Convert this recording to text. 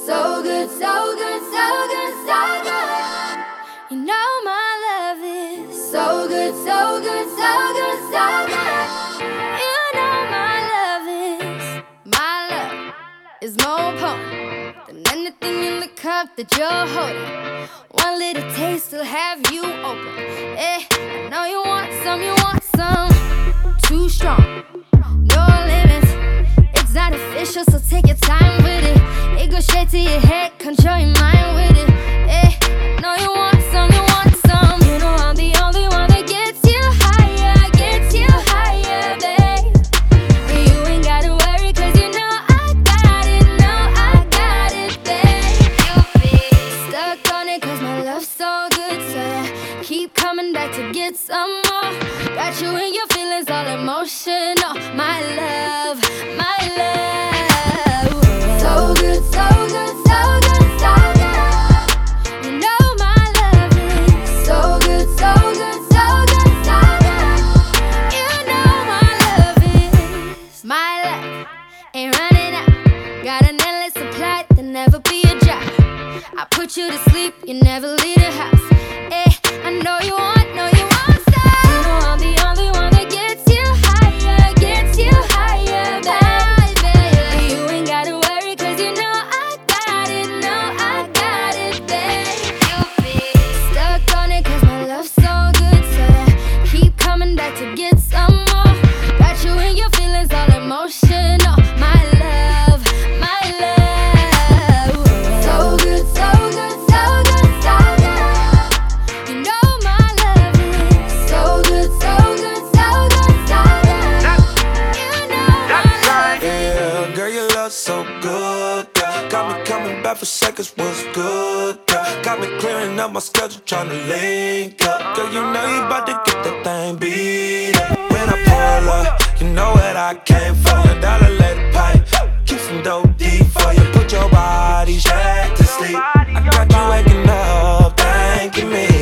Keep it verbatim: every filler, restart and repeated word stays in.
So good, so good, so good, so good. You know my love is so good, so good, so good, so good. You know my love is, my love is more potent than anything in the cup that you're holding. One little taste will have you open. Eh, I know you want some, you want some. Too strong, no limits. It's not official, so take your time with it. It goes straight to your head, control your mind with it. Eh, I know you want some, you want some. You know I'm the only one that gets you higher, gets you higher, babe. And you ain't gotta worry, cause you know I got it, know I got it, babe. You'll be stuck on it, cause my love's so good, so yeah, keep coming back to get some more. Got you in your feelings, all emotional. My love, my love. So good, so good, so good, so good. You know my love is so good, so good, so good, so good. You know my love is, my love ain't running out. Got an endless supply, there'll never be a drop. I put you to sleep, you never leave the house. Eh, I know you want, know you want some. You know I'm the only one that gets you higher, gets you higher, baby. You ain't gotta worry, cause you know I got it, know I got it, babe. You'll be stuck on it, cause my love's so good, so yeah, keep coming back to get some more. Got you in your feelings, all emotional. My love, my love. So good, so good, so good, so good. You know my love is so good, so good, so good, so good. You know my love is. Yeah, girl, your love so good, yeah. Got me coming back for seconds, what's good, yeah. Got me clearing up my schedule, tryna link up. Girl, you know you about to get that thing beat up. When I pull up, you know what I came for. Your dollar let it pipe, keep some dope deep for you. Put your body back to sleep. I got you waking up, thanking me.